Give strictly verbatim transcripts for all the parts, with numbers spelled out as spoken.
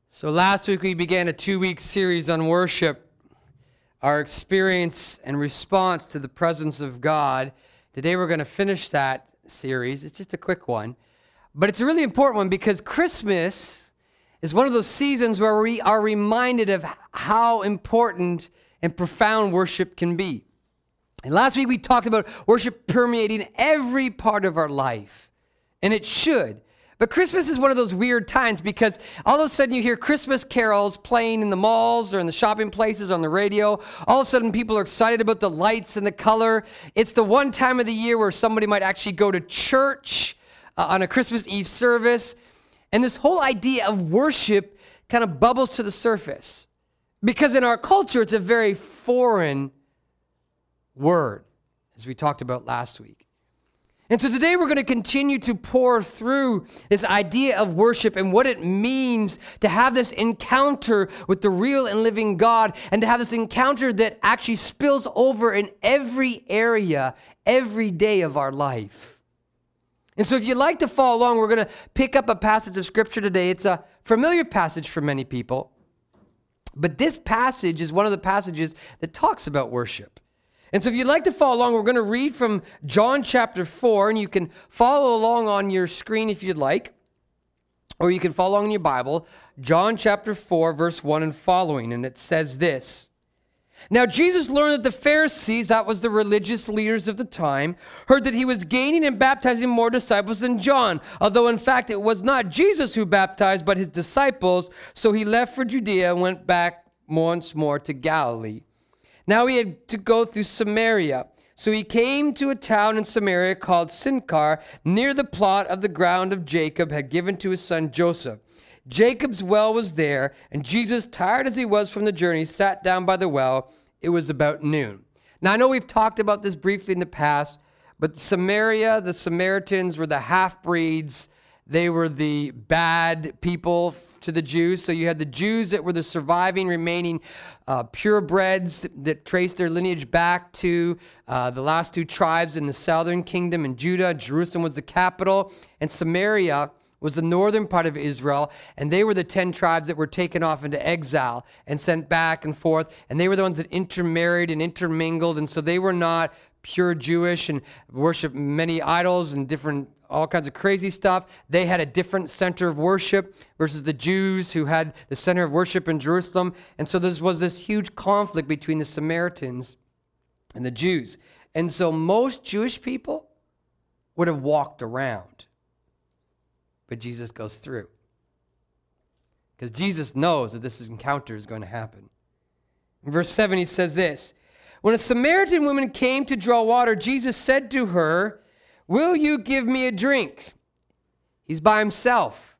So last week we began a two-week series on worship, our experience and response to the presence of God. Today we're going to finish that series. It's just a quick one, but it's a really important one because Christmas is one of those seasons where we are reminded of how important and profound worship can be. And last week we talked about worship permeating every part of our life, and it should. But Christmas is one of those weird times because all of a sudden you hear Christmas carols playing in the malls or in the shopping places on the radio. All of a sudden people are excited about the lights and the color. It's the one time of the year where somebody might actually go to church uh, on a Christmas Eve service. And this whole idea of worship kind of bubbles to the surface because in our culture it's a very foreign word, as we talked about last week. And so today we're going to continue to pour through this idea of worship and what it means to have this encounter with the real and living God and to have this encounter that actually spills over in every area, every day of our life. And so if you'd like to follow along, we're going to pick up a passage of Scripture today. It's a familiar passage for many people, but this passage is one of the passages that talks about worship. And so if you'd like to follow along, we're going to read from John chapter four, and you can follow along on your screen if you'd like, or you can follow along in your Bible, John chapter four, verse one and following, and it says this. Now Jesus learned that the Pharisees, that was the religious leaders of the time, heard that he was gaining and baptizing more disciples than John, although in fact it was not Jesus who baptized, but his disciples, so he left for Judea and went back once more to Galilee. Now he had to go through Samaria. So he came to a town in Samaria called Sychar, near the plot of the ground of Jacob had given to his son Joseph. Jacob's well was there, and Jesus, tired as he was from the journey, sat down by the well. It was about noon. Now I know we've talked about this briefly in the past, but Samaria, the Samaritans were the half-breeds. They were the bad people to the Jews. So you had the Jews that were the surviving, remaining uh, purebreds that traced their lineage back to uh, the last two tribes in the southern kingdom in Judah. Jerusalem was the capital, and Samaria was the northern part of Israel, and they were the ten tribes that were taken off into exile and sent back and forth, and they were the ones that intermarried and intermingled, and so they were not pure Jewish and worshiped many idols and different all kinds of crazy stuff. They had a different center of worship versus the Jews who had the center of worship in Jerusalem. And so there was this huge conflict between the Samaritans and the Jews. And so most Jewish people would have walked around. But Jesus goes through. Because Jesus knows that this encounter is going to happen. In verse seven, he says this. When a Samaritan woman came to draw water, Jesus said to her, "Will you give me a drink?" He's by himself.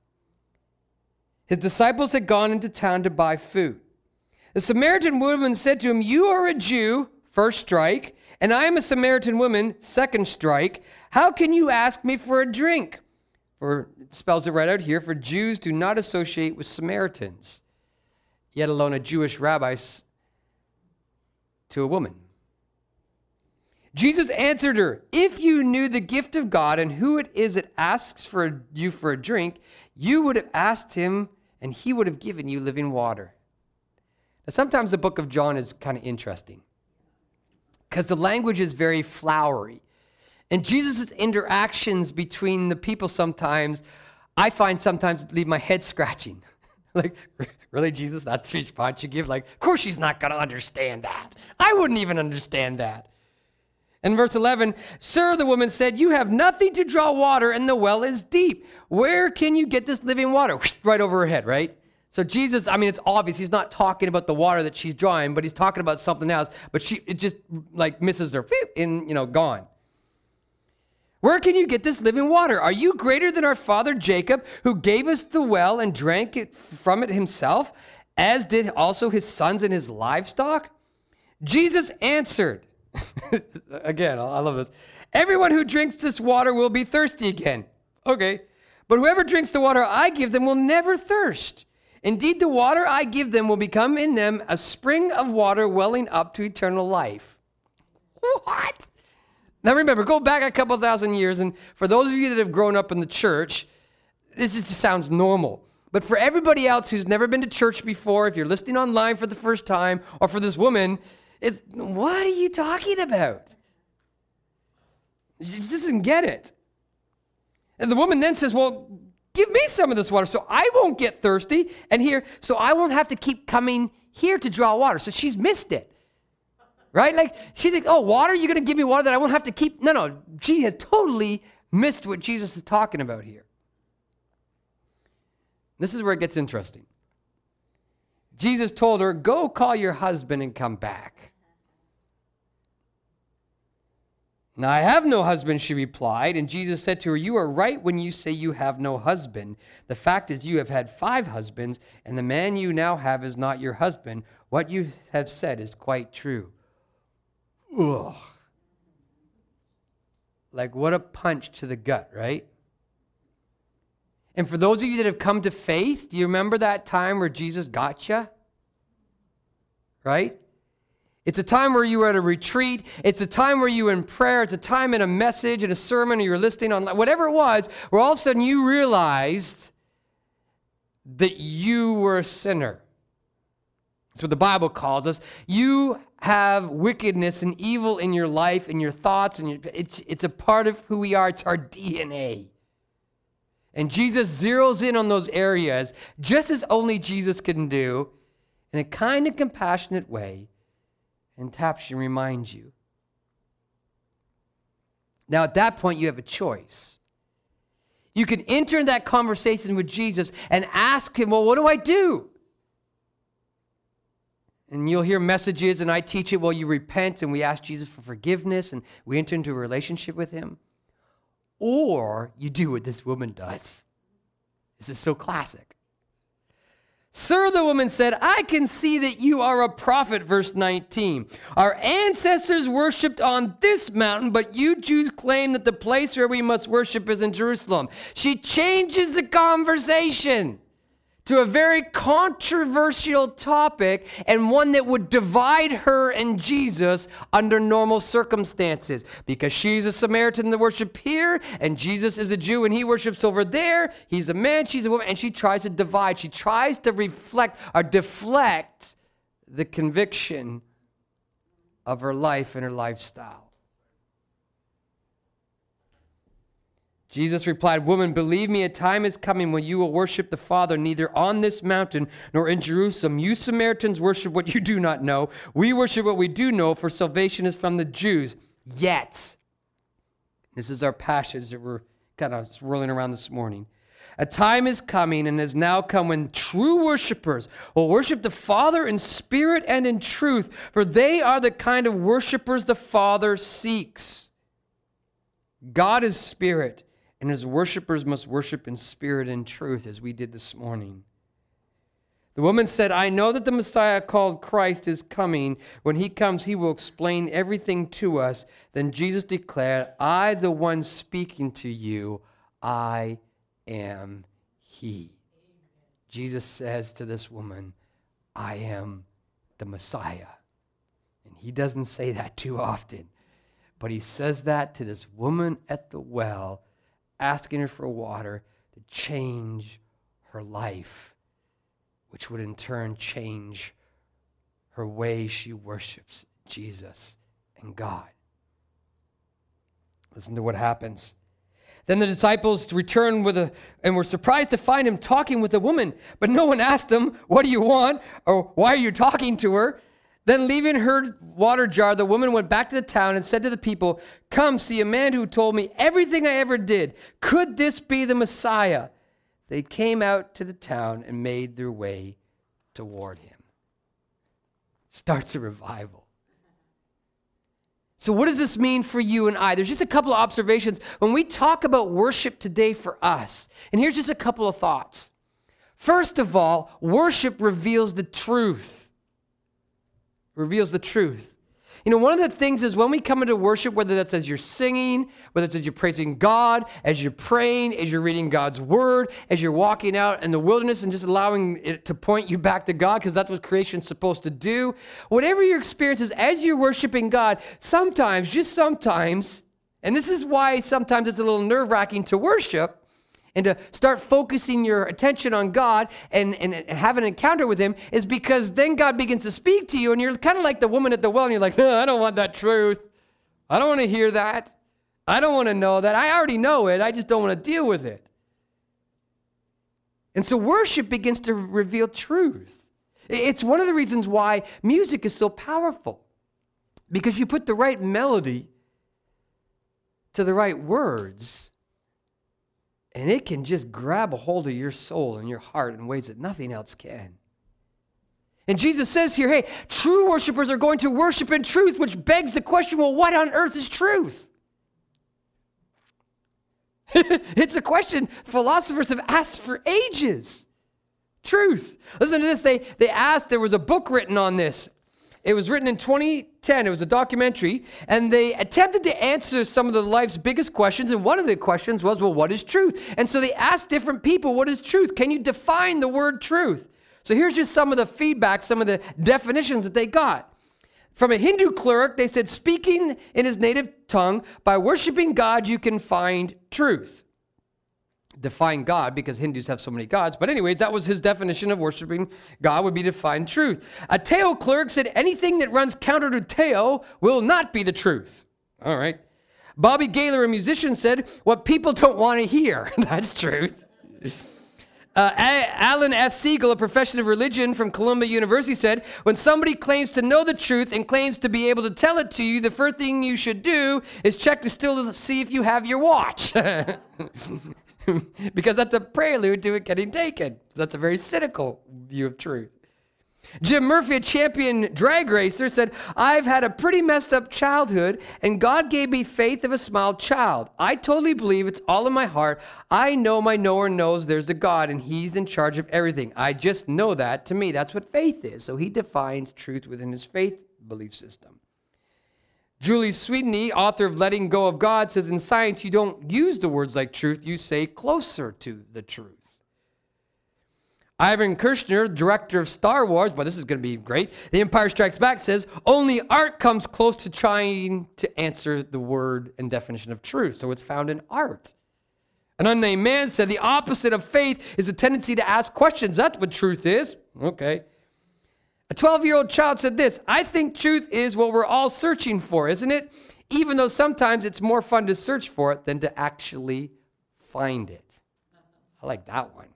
His disciples had gone into town to buy food. The Samaritan woman said to him, "You are a Jew," first strike, "and I am a Samaritan woman," second strike. "How can you ask me for a drink?" For it spells it right out here, for Jews do not associate with Samaritans, yet alone a Jewish rabbi to a woman. Jesus answered her, "If you knew the gift of God and who it is that asks for you for a drink, you would have asked him and he would have given you living water." Now, sometimes the book of John is kind of interesting because the language is very flowery. And Jesus' interactions between the people sometimes, I find sometimes leave my head scratching. Like, really, Jesus? That's the response you give? Like, of course she's not going to understand that. I wouldn't even understand that. In verse eleven, "Sir," the woman said, "you have nothing to draw water and the well is deep. Where can you get this living water?" Right over her head, right? So Jesus, I mean, it's obvious he's not talking about the water that she's drawing, but he's talking about something else. But she, it just like misses her, and you know, gone. "Where can you get this living water? Are you greater than our father Jacob, who gave us the well and drank it from it himself, as did also his sons and his livestock?" Jesus answered, again, I love this, "Everyone who drinks this water will be thirsty again." Okay. "But whoever drinks the water I give them will never thirst. Indeed, the water I give them will become in them a spring of water welling up to eternal life." What? Now remember, go back a couple thousand years, and for those of you that have grown up in the church, this just sounds normal. But for everybody else who's never been to church before, if you're listening online for the first time, or for this woman, it's, what are you talking about? She doesn't get it. And the woman then says, well, give me some of this water so I won't get thirsty, and here, so I won't have to keep coming here to draw water. So she's missed it, right? Like, she thinks, oh, water? You're going to give me water that I won't have to keep? No, no, she had totally missed what Jesus is talking about here. This is where it gets interesting. Jesus told her, go call your husband and come back. Now, I have no husband, she replied. And Jesus said to her, you are right when you say you have no husband. The fact is you have had five husbands, and the man you now have is not your husband. What you have said is quite true. Ugh. Like, what a punch to the gut, right? And for those of you that have come to faith, do you remember that time where Jesus got you? Right? It's a time where you were at a retreat. It's a time where you were in prayer. It's a time in a message, in a sermon, or you're listening on whatever it was, where all of a sudden you realized that you were a sinner. That's what the Bible calls us. You have wickedness and evil in your life, in your thoughts, and your, it's, it's a part of who we are. It's our D N A. And Jesus zeroes in on those areas, just as only Jesus can do, in a kind and compassionate way, and taps you and reminds you. Now, at that point, you have a choice. You can enter that conversation with Jesus and ask him, well, what do I do? And you'll hear messages, and I teach it, well, you repent, and we ask Jesus for forgiveness, and we enter into a relationship with him. Or you do what this woman does. This is so classic. Sir, the woman said, I can see that you are a prophet, verse nineteen. Our ancestors worshipped on this mountain, but you Jews claim that the place where we must worship is in Jerusalem. She changes the conversation to a very controversial topic, and one that would divide her and Jesus under normal circumstances. Because she's a Samaritan that worship here, and Jesus is a Jew and he worships over there. He's a man, she's a woman, and she tries to divide. She tries to reflect or deflect the conviction of her life and her lifestyle. Jesus replied, woman, believe me, a time is coming when you will worship the Father neither on this mountain nor in Jerusalem. You Samaritans worship what you do not know. We worship what we do know, for salvation is from the Jews. Yet, this is our passage that we're kind of swirling around this morning. A time is coming and has now come when true worshipers will worship the Father in spirit and in truth, for they are the kind of worshipers the Father seeks. God is spirit, and his worshipers must worship in spirit and truth, as we did this morning. The woman said, I know that the Messiah called Christ is coming. When he comes, he will explain everything to us. Then Jesus declared, I, the one speaking to you, I am he. Jesus says to this woman, I am the Messiah. And he doesn't say that too often. But he says that to this woman at the well, asking her for water to change her life, which would in turn change her way she worships Jesus and God. Listen to what happens. Then the disciples returned with a, and were surprised to find him talking with a woman. But no one asked him, what do you want? Or why are you talking to her? Then leaving her water jar, the woman went back to the town and said to the people, come see a man who told me everything I ever did. Could this be the Messiah? They came out to the town and made their way toward him. Starts a revival. So what does this mean for you and I? There's just a couple of observations when we talk about worship today for us. And here's just a couple of thoughts. First of all, worship reveals the truth. Reveals the truth. You know, one of the things is when we come into worship, whether that's as you're singing, whether it's as you're praising God, as you're praying, as you're reading God's word, as you're walking out in the wilderness and just allowing it to point you back to God, because that's what creation's supposed to do. Whatever your experience is, as you're worshiping God, sometimes, just sometimes, and this is why sometimes it's a little nerve-wracking to worship, and to start focusing your attention on God and, and, and have an encounter with him is because then God begins to speak to you, and you're kind of like the woman at the well, and you're like, oh, I don't want that truth. I don't want to hear that. I don't want to know that. I already know it. I just don't want to deal with it. And so worship begins to reveal truth. It's one of the reasons why music is so powerful, because you put the right melody to the right words, and it can just grab a hold of your soul and your heart in ways that nothing else can. And Jesus says here, hey, true worshipers are going to worship in truth, which begs the question, well, what on earth is truth? It's a question philosophers have asked for ages. Truth. Listen to this. They, they asked, there was a book written on this. It was written in twenty ten. It was a documentary. And they attempted to answer some of the life's biggest questions. And one of the questions was, well, what is truth? And so they asked different people, what is truth? Can you define the word truth? So here's just some of the feedback, some of the definitions that they got. From a Hindu cleric, they said, speaking in his native tongue, by worshiping God, you can find truth. Define God, because Hindus have so many gods. But anyways, that was his definition of worshiping God, would be to find truth. A Teo cleric said, anything that runs counter to Teo will not be the truth. All right. Bobby Gaylor, a musician, said, what people don't want to hear. That's truth. Uh, Alan F. Siegel, a professor of religion from Columbia University, said, when somebody claims to know the truth and claims to be able to tell it to you, the first thing you should do is check to still see if you have your watch. Because that's a prelude to it getting taken. That's a very cynical view of truth. Jim Murphy, a champion drag racer, said, I've had a pretty messed up childhood, and God gave me faith of a small child. I totally believe it's all in my heart. I know my knower knows there's a God, and he's in charge of everything. I just know that. To me, that's what faith is. So he defines truth within his faith belief system. Julie Sweeney, author of Letting Go of God, says, in science, you don't use the words like truth. You say closer to the truth. Ivan Kershner, director of Star Wars, but this is going to be great. The Empire Strikes Back says, only art comes close to trying to answer the word and definition of truth. So it's found in art. An unnamed man said, the opposite of faith is a tendency to ask questions. That's what truth is. Okay. A twelve-year-old child said this, I think truth is what we're all searching for, isn't it? Even though sometimes it's more fun to search for it than to actually find it. I like that one.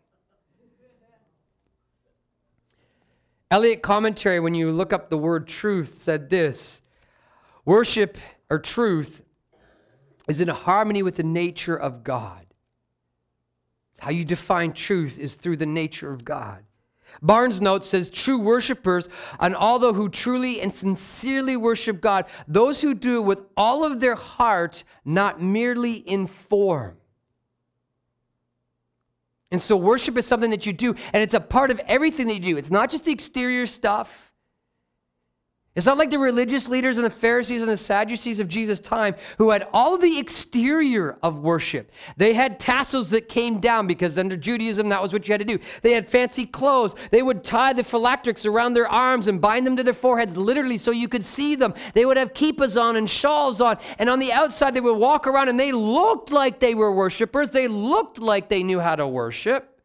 Eliot Commentary, when you look up the word truth, said this, worship or truth is in harmony with the nature of God. How you define truth is through the nature of God. Barnes' note says, true worshipers, and although who truly and sincerely worship God, those who do it with all of their heart, not merely in form. And so worship is something that you do, and it's a part of everything that you do. It's not just the exterior stuff. It's not like the religious leaders and the Pharisees and the Sadducees of Jesus' time who had all the exterior of worship. They had tassels that came down because under Judaism, that was what you had to do. They had fancy clothes. They would tie the phylacteries around their arms and bind them to their foreheads literally so you could see them. They would have kippas on and shawls on. And on the outside, they would walk around and they looked like they were worshipers. They looked like they knew how to worship.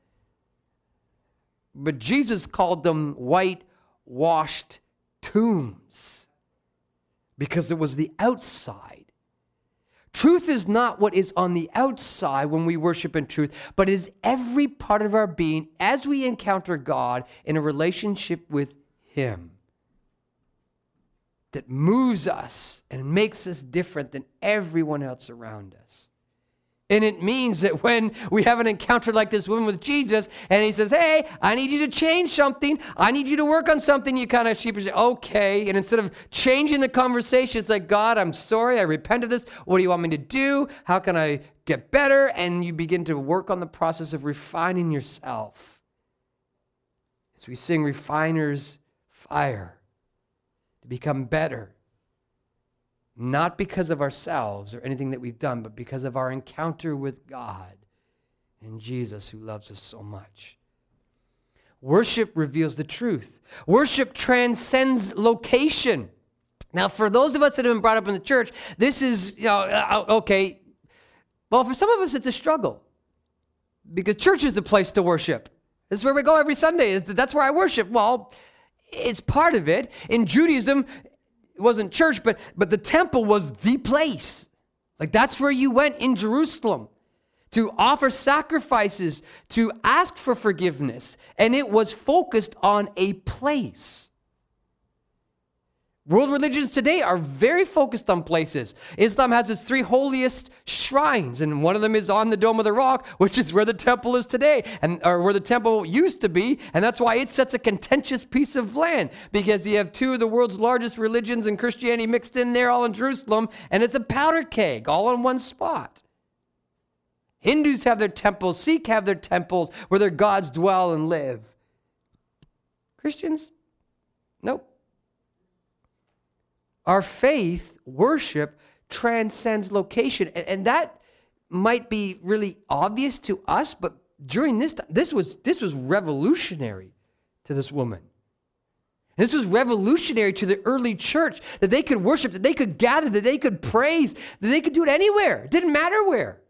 But Jesus called them whitewashed tombs, because it was the outside. Truth is not what is on the outside when we worship in truth, but it is every part of our being as we encounter God in a relationship with Him that moves us and makes us different than everyone else around us. And it means that when we have an encounter like this woman with Jesus, and he says, hey, I need you to change something. I need you to work on something. You kind of sheepishly say, okay. And instead of changing the conversation, it's like, God, I'm sorry. I repent of this. What do you want me to do? How can I get better? And you begin to work on the process of refining yourself. As we sing Refiner's Fire, to become better. Not because of ourselves or anything that we've done, but because of our encounter with God and Jesus who loves us so much. Worship reveals the truth. Worship transcends location. Now, for those of us that have been brought up in the church, this is, you know, okay. Well, for some of us, it's a struggle because church is the place to worship. This is where we go every Sunday. Is That's where I worship. Well, it's part of it. In Judaism, it wasn't church, but, but the temple was the place. Like that's where you went in Jerusalem to offer sacrifices, to ask for forgiveness. And it was focused on a place. World religions today are very focused on places. Islam has its three holiest shrines, and one of them is on the Dome of the Rock, which is where the temple is today, and or where the temple used to be, and that's why it sets a contentious piece of land, because you have two of the world's largest religions and Christianity mixed in there, all in Jerusalem, and it's a powder keg, all in one spot. Hindus have their temples, Sikh have their temples where their gods dwell and live. Christians? Nope. Our faith, worship, transcends location. And, and that might be really obvious to us, but during this time, this was, this was revolutionary to this woman. This was revolutionary to the early church, that they could worship, that they could gather, that they could praise, that they could do it anywhere. It didn't matter where.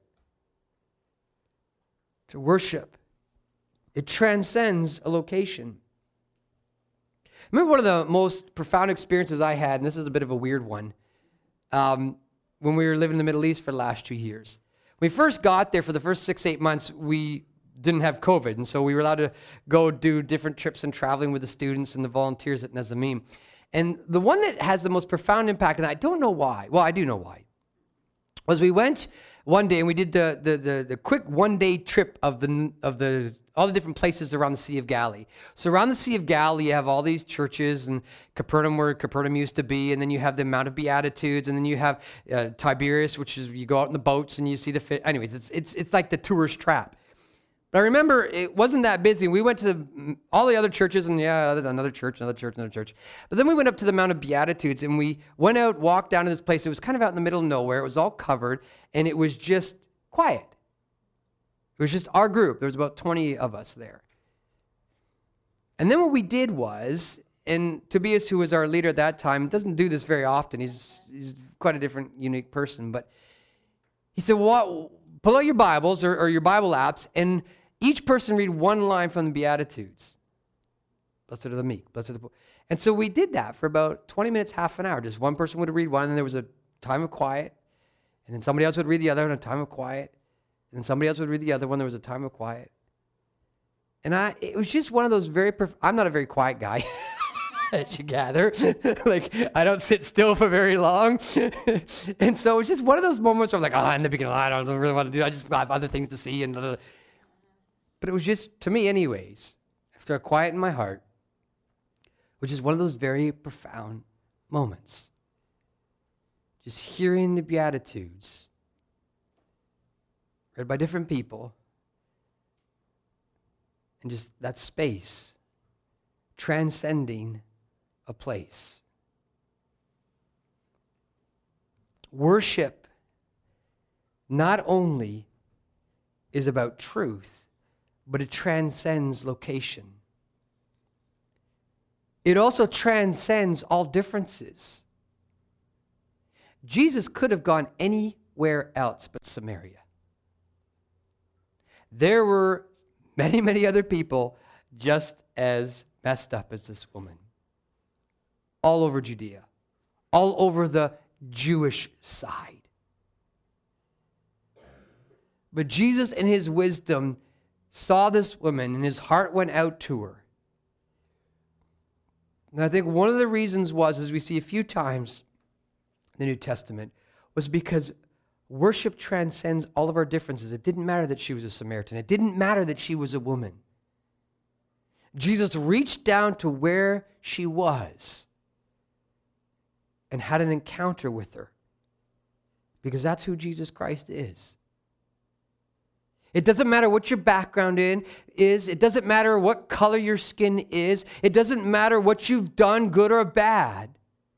To worship, it transcends a location. I remember one of the most profound experiences I had, and this is a bit of a weird one, um, when we were living in the Middle East for the last two years. When we first got there, for the first six, eight months, we didn't have COVID, and so we were allowed to go do different trips and traveling with the students and the volunteers at Nezamim. And the one that has the most profound impact, and I don't know why, well, I do know why, was we went one day and we did the the the, the quick one-day trip of the of the all the different places around the Sea of Galilee. So around the Sea of Galilee, you have all these churches, and Capernaum, where Capernaum used to be, and then you have the Mount of Beatitudes, and then you have uh, Tiberias, which is you go out in the boats and you see the fish. Anyways, it's it's it's like the tourist trap. But I remember it wasn't that busy. We went to the, all the other churches, and yeah, another church, another church, another church. But then we went up to the Mount of Beatitudes, and we went out, walked down to this place. It was kind of out in the middle of nowhere. It was all covered, and it was just quiet. It was just our group. There was about twenty of us there. And then what we did was, and Tobias, who was our leader at that time, doesn't do this very often. He's he's quite a different, unique person. But he said, well, pull out your Bibles or, or your Bible apps, and each person read one line from the Beatitudes. Blessed are the meek, blessed are the poor. And so we did that for about twenty minutes, half an hour. Just one person would read one, and then there was a time of quiet. And then somebody else would read the other, and a time of quiet. And somebody else would read the other one. There was a time of quiet. And I, it was just one of those very, perf- I'm not a very quiet guy, as you gather. Like, I don't sit still for very long. And so it was just one of those moments where I'm like, oh, in the beginning, I don't really want to do it. I just have other things to see. And blah, blah, blah. But it was just, to me anyways, after a quiet in my heart, which is one of those very profound moments. Just hearing the Beatitudes read by different people, and just that space transcending a place. Worship not only is about truth, but it transcends location. It also transcends all differences. Jesus could have gone anywhere else but Samaria. There were many, many other people just as messed up as this woman. All over Judea. All over the Jewish side. But Jesus, in his wisdom, saw this woman, and his heart went out to her. And I think one of the reasons was, as we see a few times in the New Testament, was because worship transcends all of our differences. It didn't matter that she was a Samaritan. It didn't matter that she was a woman. Jesus reached down to where she was and had an encounter with her, because that's who Jesus Christ is. It doesn't matter what your background in is. It doesn't matter what color your skin is. It doesn't matter what you've done, good or bad.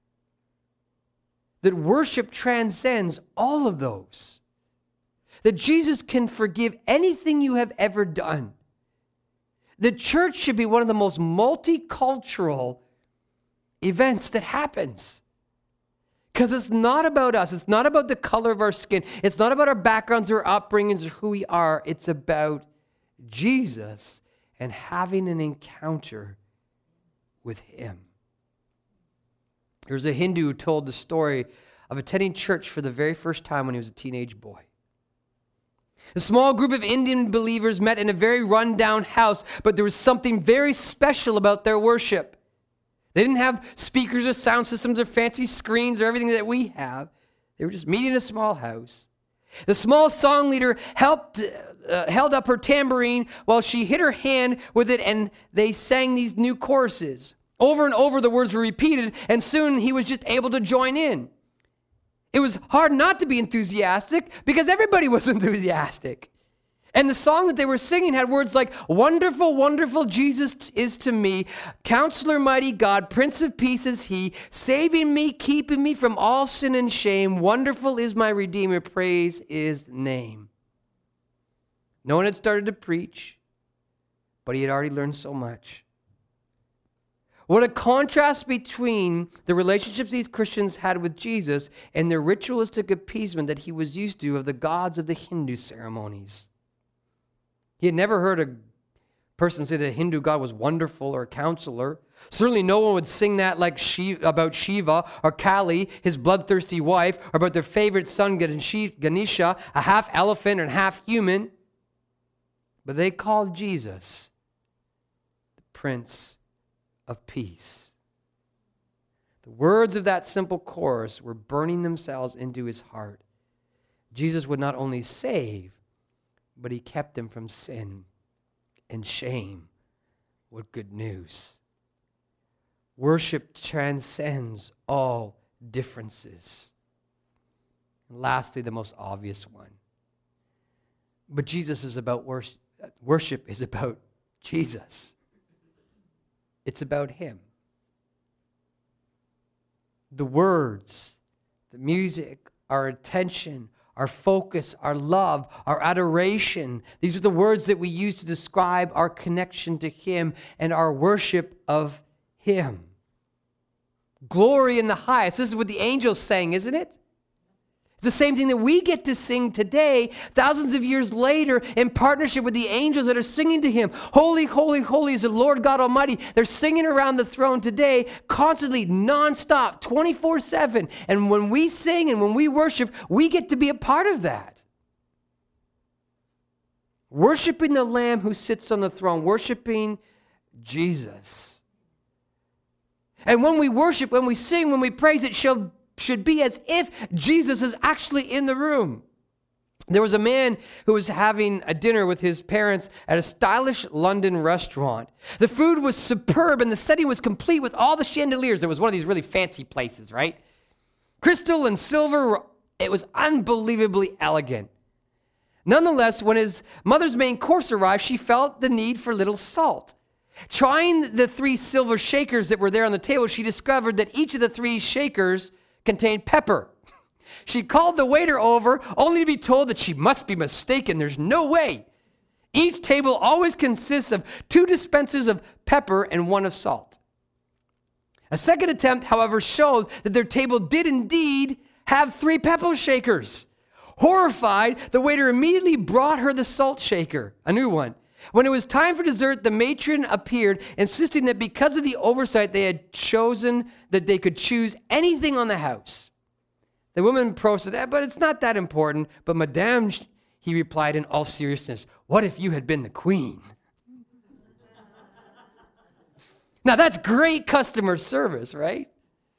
That worship transcends all of those. That Jesus can forgive anything you have ever done. The church should be one of the most multicultural events that happens. Because it's not about us. It's not about the color of our skin. It's not about our backgrounds or upbringings or who we are. It's about Jesus and having an encounter with him. There was a Hindu who told the story of attending church for the very first time when he was a teenage boy. A small group of Indian believers met in a very run-down house, but there was something very special about their worship. They didn't have speakers or sound systems or fancy screens or everything that we have. They were just meeting in a small house. The small song leader helped, uh, held up her tambourine while she hit her hand with it, and they sang these new choruses. Over and over the words were repeated, and soon he was just able to join in. It was hard not to be enthusiastic because everybody was enthusiastic. And the song that they were singing had words like, "Wonderful, wonderful Jesus is to me. Counselor, mighty God, Prince of Peace is he. Saving me, keeping me from all sin and shame. Wonderful is my Redeemer. Praise his name." No one had started to preach, but he had already learned so much. What a contrast between the relationships these Christians had with Jesus and their ritualistic appeasement that he was used to of the gods of the Hindu ceremonies. He had never heard a person say that a Hindu god was wonderful or a counselor. Certainly no one would sing that like Shiva, about Shiva or Kali, his bloodthirsty wife, or about their favorite son Ganesha, a half elephant and half human. But they called Jesus the Prince of Peace. The words of that simple chorus were burning themselves into his heart. Jesus would not only save, but he kept them from sin and shame. What good news. Worship transcends all differences. And lastly, the most obvious one. But Jesus is about worship. Worship is about Jesus. It's about him. The words, the music, our attention, our focus, our love, our adoration. These are the words that we use to describe our connection to him and our worship of him. Glory in the highest. This is what the angels sang, isn't it? It's the same thing that we get to sing today, thousands of years later, in partnership with the angels that are singing to him. Holy, holy, holy is the Lord God Almighty. They're singing around the throne today, constantly, nonstop, twenty-four seven. And when we sing and when we worship, we get to be a part of that. Worshiping the Lamb who sits on the throne, worshiping Jesus. And when we worship, when we sing, when we praise, it shall should be as if Jesus is actually in the room. There was a man who was having a dinner with his parents at a stylish London restaurant. The food was superb and the setting was complete with all the chandeliers. There was one of these really fancy places, right? Crystal and silver, it was unbelievably elegant. Nonetheless, when his mother's main course arrived, she felt the need for a little salt. Trying the three silver shakers that were there on the table, she discovered that each of the three shakers contained pepper. She called the waiter over only to be told that she must be mistaken. There's no way. Each table always consists of two dispensers of pepper and one of salt. A second attempt, however, showed that their table did indeed have three pepper shakers. Horrified, the waiter immediately brought her the salt shaker, a new one. When it was time for dessert, the matron appeared, insisting that because of the oversight, they had chosen that they could choose anything on the house. The woman protested, eh, but it's not that important. But Madame, he replied in all seriousness, what if you had been the queen? Now that's great customer service, right?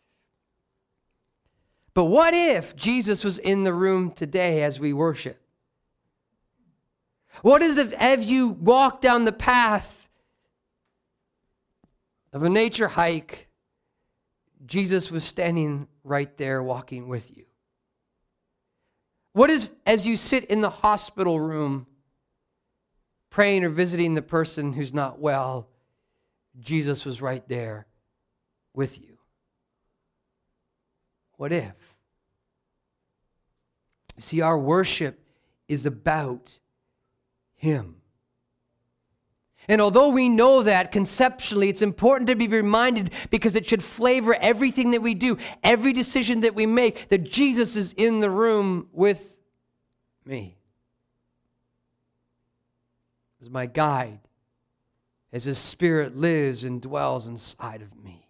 But what if Jesus was in the room today as we worship? What is if as you walk down the path of a nature hike, Jesus was standing right there walking with you? What is as you sit in the hospital room praying or visiting the person who's not well, Jesus was right there with you? What if? See, our worship is about him. And although we know that conceptually, it's important to be reminded because it should flavor everything that we do, every decision that we make, that Jesus is in the room with me. as my guide, as His Spirit lives and dwells inside of me.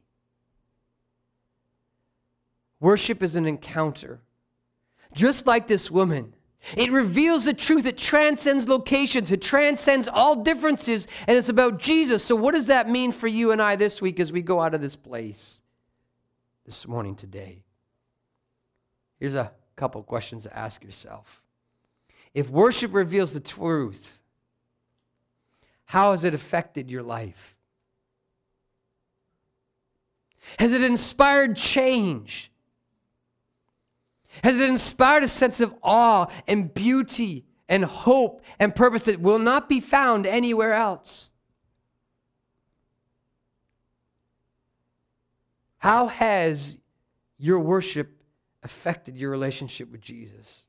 Worship is an encounter. Just like this woman, it reveals the truth. It transcends locations. It transcends all differences, and it's about Jesus. So what does that mean for you and I this week as we go out of this place this morning, today? Here's a couple questions to ask yourself. If worship reveals the truth, how has it affected your life? Has it inspired change? Has it inspired a sense of awe and beauty and hope and purpose that will not be found anywhere else? How has your worship affected your relationship with Jesus?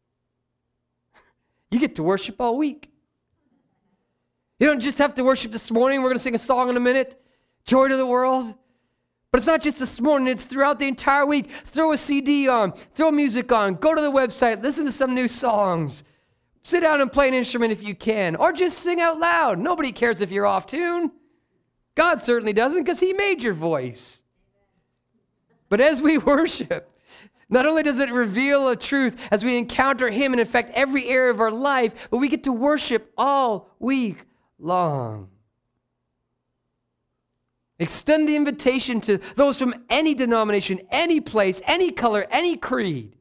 You get to worship all week. You don't just have to worship this morning. We're going to sing a song in a minute. Joy to the world. But it's not just this morning, it's throughout the entire week. Throw a C D on, throw music on, go to the website, listen to some new songs. Sit down and play an instrument if you can, or just sing out loud. Nobody cares if you're off tune. God certainly doesn't, because He made your voice. But as we worship, not only does it reveal a truth as we encounter Him and affect every area of our life, but we get to worship all week long. Extend the invitation to those from any denomination, any place, any color, any creed.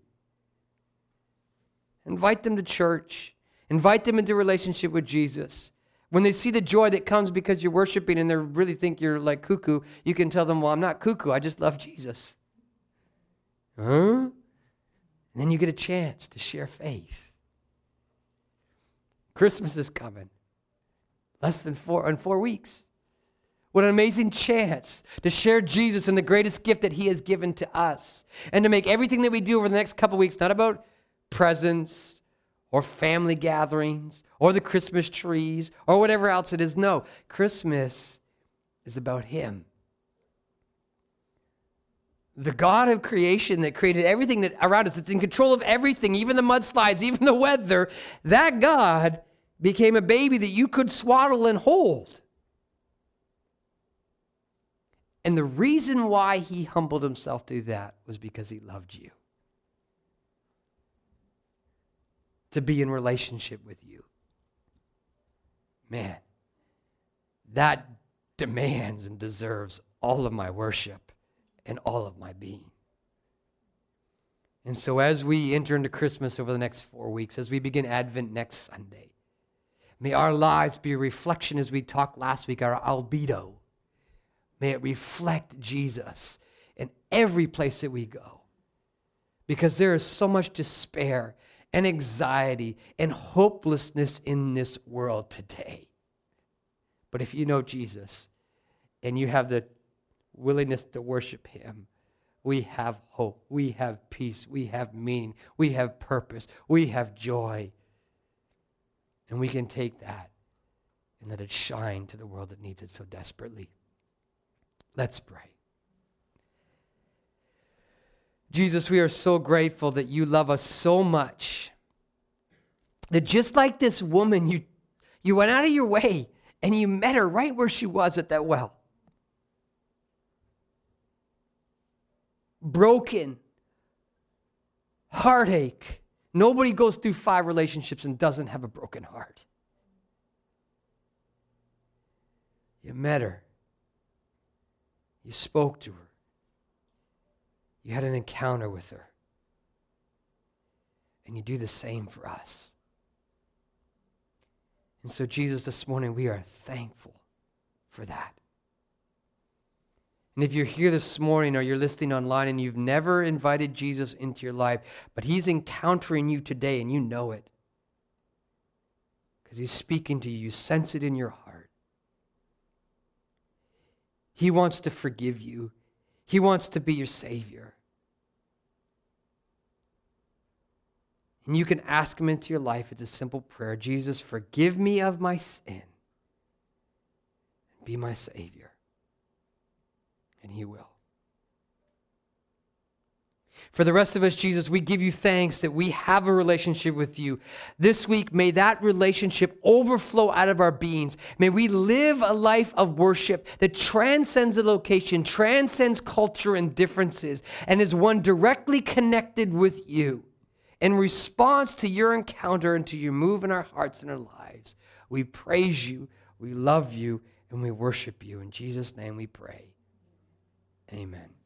Invite them to church. Invite them into relationship with Jesus. When they see the joy that comes because you're worshiping and they really think you're like cuckoo, you can tell them, well, I'm not cuckoo, I just love Jesus. Huh? And then you get a chance to share faith. Christmas is coming. Less than four, in four weeks. What an amazing chance to share Jesus and the greatest gift that He has given to us. And to make everything that we do over the next couple weeks not about presents or family gatherings or the Christmas trees or whatever else it is. No, Christmas is about Him. The God of creation that created everything that around us, that's in control of everything, even the mudslides, even the weather, that God became a baby that you could swaddle and hold. And the reason why He humbled Himself to do that was because He loved you. To be in relationship with you. Man, that demands and deserves all of my worship and all of my being. And so as we enter into Christmas over the next four weeks, as we begin Advent next Sunday, may our lives be a reflection, as we talked last week, our albedo. May it reflect Jesus in every place that we go. Because there is so much despair and anxiety and hopelessness in this world today. But if you know Jesus and you have the willingness to worship Him, we have hope, we have peace, we have meaning, we have purpose, we have joy. And we can take that and let it shine to the world that needs it so desperately. Let's pray. Jesus, we are so grateful that You love us so much that just like this woman, you, you went out of your way and You met her right where she was at that well. Broken, heartache. Nobody goes through five relationships and doesn't have a broken heart. You met her. You spoke to her. You had an encounter with her. And You do the same for us. And so, Jesus, this morning we are thankful for that. And if you're here this morning or you're listening online and you've never invited Jesus into your life, but He's encountering you today and you know it, because He's speaking to you, you sense it in your heart. He wants to forgive you. He wants to be your Savior. And you can ask Him into your life. It's a simple prayer. Jesus, forgive me of my sin. Be my Savior. And He will. For the rest of us, Jesus, we give you thanks that we have a relationship with you. This week, may that relationship overflow out of our beings. May we live a life of worship that transcends the location, transcends culture and differences, and is one directly connected with you. In response to your encounter and to your move in our hearts and our lives, we praise you, we love you, and we worship you. In Jesus' name we pray. Amen.